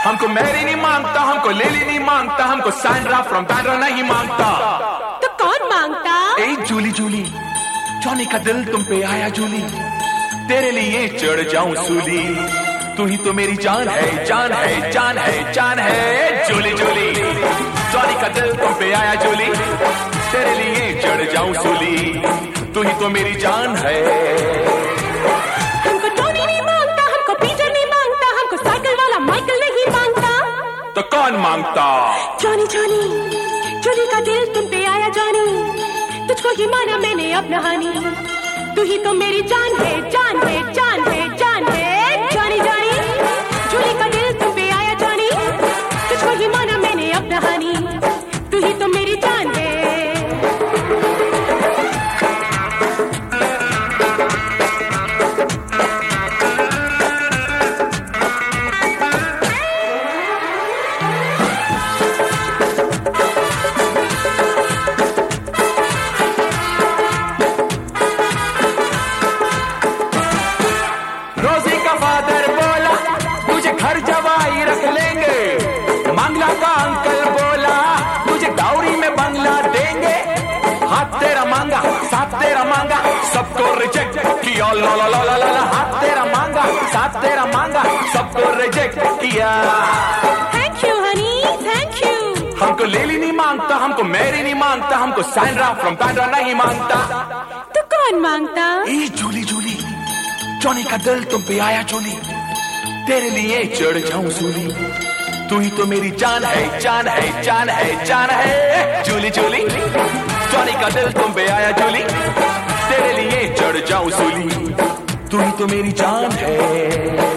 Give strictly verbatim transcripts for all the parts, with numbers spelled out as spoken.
हमको मैरी नहीं मांगता, हमको लेली नहीं मांगता, हमको सैंड्रा फ्रॉम बैंड्रा नहीं मांगता। तो कौन मांगता? ए जूली जूली, जॉनी का दिल तुम पे आया जूली, तेरे लिए चढ़ जाऊं सूली, तू ही तो मेरी जान है, जान है, जान है, जान है। जूली जूली, जॉनी का दिल तुम पे आया जूली, तेरे लिए चढ़ जाऊं सूली, तू ही तो मेरी जान है। हमको टोनी नहीं मांगता, हमको पीटर नहीं मांगता, हमको साइकिल वाला माइकल नहीं मांगता। तो कौन मांगता? जॉनी जॉनी, जॉनी का दिल तुम पे आया जॉनी, तुझको ही माना मैंने अपना हानी, तू ही तो मेरी जान है, जान है, जान है, जान है। जॉनी जॉनी, जॉनी का दिल तुम पे आया जॉनी, तुझको ही माना मैंने अपना हानी, तू ही तो मेरी जान है। रोजी का फादर बोला तुझे घर जवाई रख लेंगे, मंगला का अंकल बोला तुझे डाउरी में बंगला देंगे, हाथ तेरा मांगा साथ तेरा मांगा सबको रिजेक्ट किया, ला ला ला ला ला, हाथ तेरा मांगा साथ तेरा मांगा सबको रिजेक्ट किया। Thank you honey, thank you. हमको लेली नहीं मांगता, हमको मैरी नहीं मांगता, हमको सैंड्रा फ्रॉम बैंड्रा नहीं मांगता। तो कौन मांगता? ए जूली जूली, जॉनी का दिल तुम पे आया जूली, तेरे लिए चढ़ जाऊं सूली, तू ही तो मेरी जान है, जान है, जान है, जान है। जूली जूली, जॉनी का दिल तुम पे आया जूली, तेरे लिए चढ़ जाऊं सूली, तू ही तो मेरी जान है।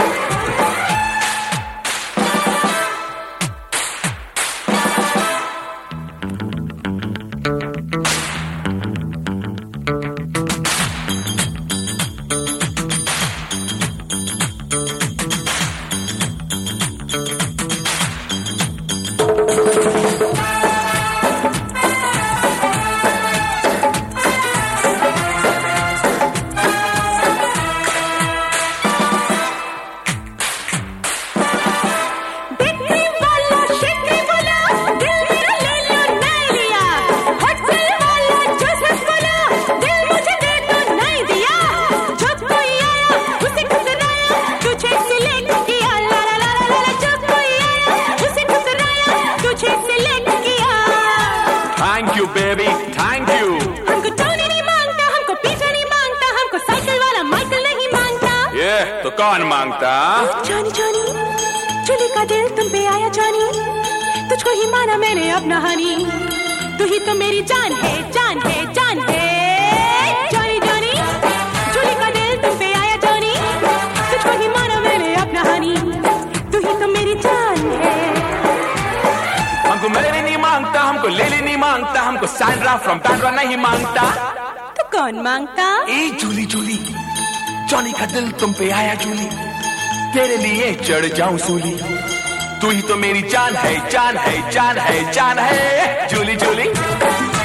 Thank you baby, thank you. हमको टोनी नहीं मांगता, हमको पीटर नहीं मांगता, हमको साइकिल वाला माइकल नहीं मांगता। ये तो कौन मांगता? जॉनी जॉनी, जूली का दिल तुम पे आया जॉनी, तुझको ही माना मैंने अपना हानी, तू ही तो मेरी जान है, जान है, जान है। जॉनी जॉनी, जूली का दिल तुम पे आया जॉनी, तुझको ही माना मैंने अपना हानी, तू ही तो मेरी जान है। हमको मैरी नहीं मांगता, हमको लेली नहीं मांगता, हमको सैंड्रा फ्रॉम बैंड्रा नहीं मांगता। तो कौन मांगता? ए जूली जूली, जॉनी का दिल तुम पे आया जूली, तेरे लिए चढ़ जाऊं सूली, तू ही तो मेरी जान है, जान है, जान है, जान है। जूली जूली।